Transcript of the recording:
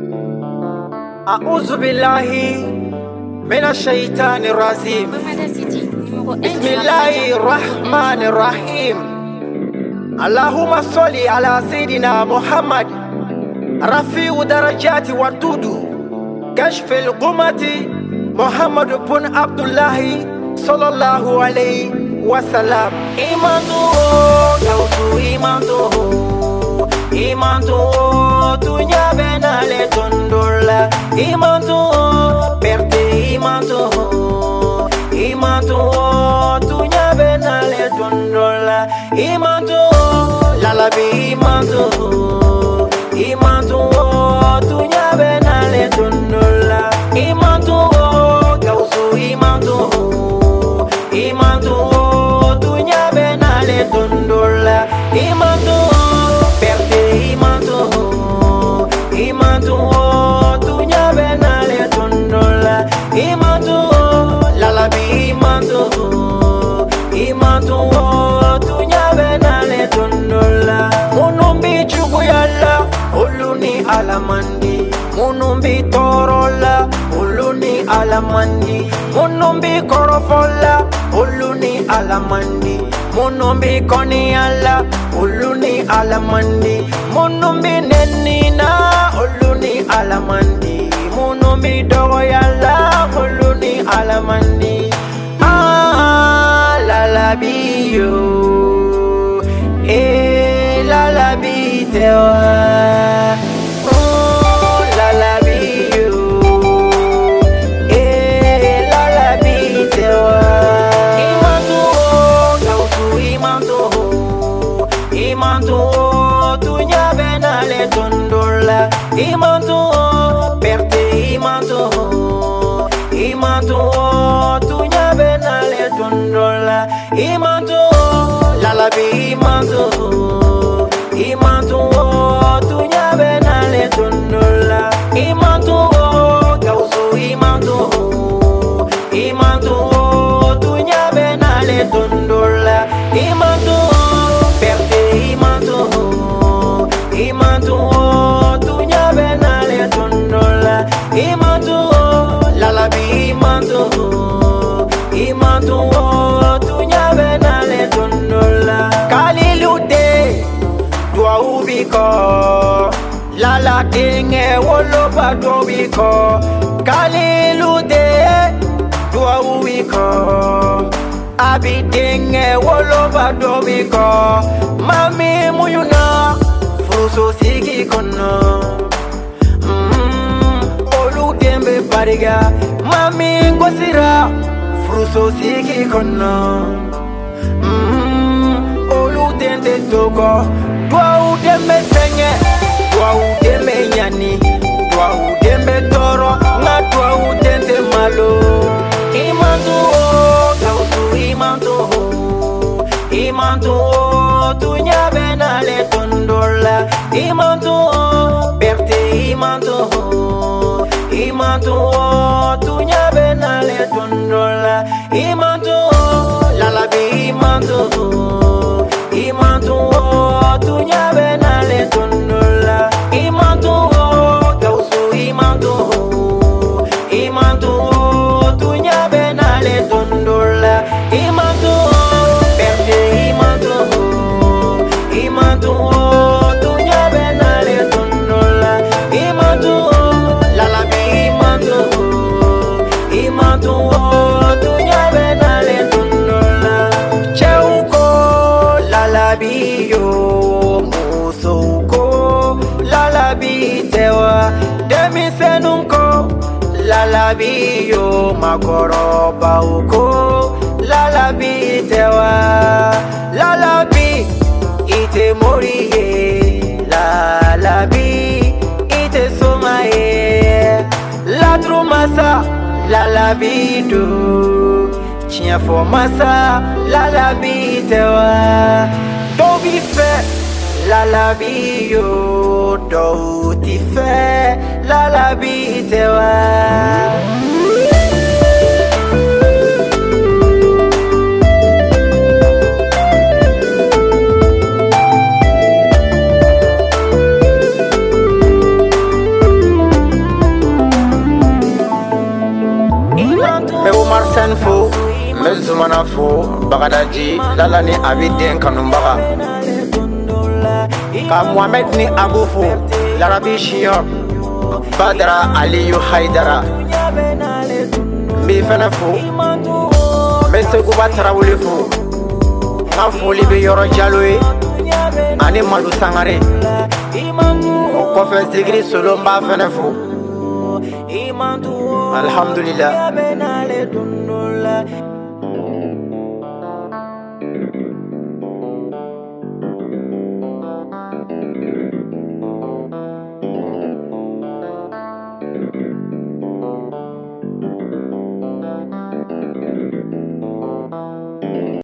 أعوذ بالله من الشيطان الرجيم. بسم الله الرحمن الرحيم. اللهم صل على سيدنا محمد رفيع درجات ودود كشف الغمة محمد بن عبد الله صلى الله عليه وسلم. إيمانه توسو إيمانه تنيا بنا لتندولا إيمانه برتي إيمانه تنيا بنا لتندولا إيمانه لالبي إيمانه تنيا بنا لتندولا إيمانه توسو إيمانه تنيا بنا لتندولا إيمانه tunya benale tundola imatu lalabi imatu tunya benale tundola munumbi chuguyalla uluni alamandi munumbi torola uluni alamandi munumbi korofola uluni alamandi munumbi koniala uluni alamandi munumbi nenina uluni alamandi munumbi dogoyala uluni alamandi lalabiyo lalabi tewa lalabiyo lalabi tewa imantu tunya benale tundola imantu perte imantu tunya benale tundola imantu lalabi imantu tunya benale tundola imantu gausu imantu tunya benale tundola imantu imantu tunya benale tundola imantu lalabi imantu tunya benale tundola kalilude dua ubiko lala dinge woloba dobiko kalilude dua ubiko abidinge woloba dobiko mami muyuna fuso sigi kono olu dembe bariga mami ngosira fuso sigi kono olu dende togo dwa udembe senye dwa udembe nyani dwa udembe toro na dwa udende malo imantu kausu imantu tunya benale tundola imantu berte imantu tunya benale tundola imantu lalabi imantu tunya benale tundola imantu gausu imantu tunya benale tundola imantu berte imantu tunya benale tundola imantu lalabi imantu tunya benale tundola cheuko lalabiyo musuko lalabi tewa demisenunko lalabiyo makoroba uko lalabi tewa lalabi ite moriye lalabi ite somaye ladrumasa lalabi do chia formasa lalabi tewa dobi fe lalabi yo do ti fe lalabi tewa bɛ Zumana fo Bagadaji Lala ni Abiden Kanumbaga ka Mohamed ni Abu fo Larabi Shior Badara Aliyu Haidara mbi fana fo mbe Seguba Tarawele fo ka foli bɛ Yɔrɔ Jalo ye ani Madu Sangare o kɔfɛ Zigiri Solomba fana fo alhamdulillah.